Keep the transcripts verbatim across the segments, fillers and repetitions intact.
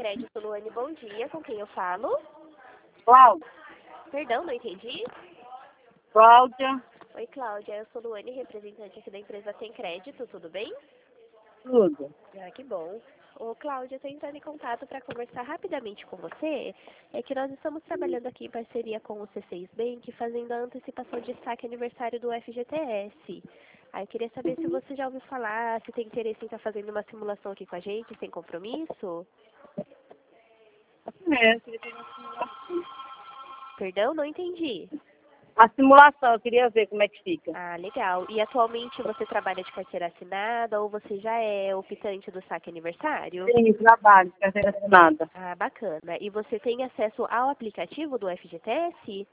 Crédito, Luane, bom dia. Com quem eu falo? Cláudia. Perdão, não entendi. Cláudia. Oi, Cláudia. Eu sou Luane, representante aqui da empresa Tem Crédito, tudo bem? Tudo. Ah, que bom. Ô, Cláudia, estou entrando em contato para conversar rapidamente com você. É que nós estamos trabalhando aqui em parceria com o C seis Bank, fazendo a antecipação de saque aniversário do F G T S. Aí eu queria saber se você já ouviu falar, se tem interesse em estar fazendo uma simulação aqui com a gente, sem compromisso. É, eu queria fazer uma simulação. Perdão, não entendi. A simulação, eu queria ver como é que fica. Ah, legal. E atualmente você trabalha de carteira assinada ou você já é optante do saque aniversário? Sim, trabalho, carteira assinada. Ah, bacana. E você tem acesso ao aplicativo do F G T S?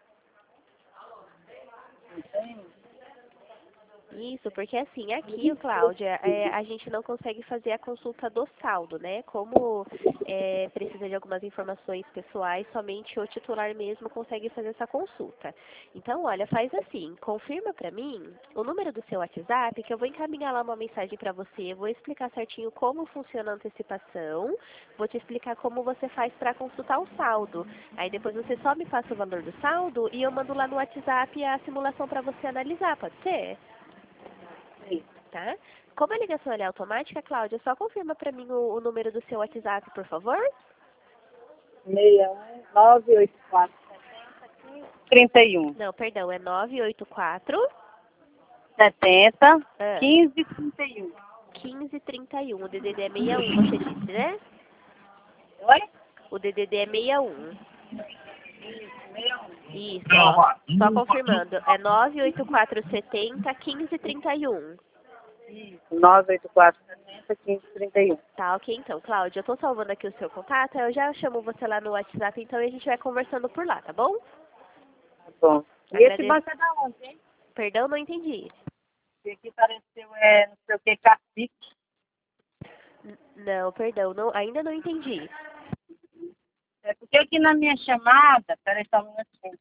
Isso, porque assim, aqui, Cláudia, é, a gente não consegue fazer a consulta do saldo, né? Como é, precisa de algumas informações pessoais, somente o titular mesmo consegue fazer essa consulta. Então, olha, faz assim, confirma pra mim o número do seu WhatsApp, que eu vou encaminhar lá uma mensagem pra você, vou explicar certinho como funciona a antecipação, vou te explicar como você faz pra consultar o saldo. Aí depois você só me passa o valor do saldo e eu mando lá no WhatsApp a simulação pra você analisar, pode ser? Sim. Tá? Como a ligação é automática, Cláudia, só confirma para mim o, o número do seu WhatsApp, por favor. seis um nove oito quatro trinta e um. Não, perdão, é nove oito quatro setenta ah, quinze trinta e um. quinze trinta e um. O D D D é sessenta e um, você disse, né? Oi? O D D D é sessenta e um. sessenta e um. Isso, ó. Só confirmando. É nove oito quatro setenta quinze trinta e um. nove oito quatro setenta quinze trinta e um. Tá, ok então, Cláudia. Eu tô salvando aqui o seu contato, eu já chamo você lá no WhatsApp, então e a gente vai conversando por lá, tá bom? Tá bom. E esse Agradeço. banco é da onde, hein? Perdão, não entendi. Esse aqui pareceu, é, não sei o que, cacique. N- Não, perdão, não, ainda não entendi. É porque aqui na minha chamada, peraí só um minutinho.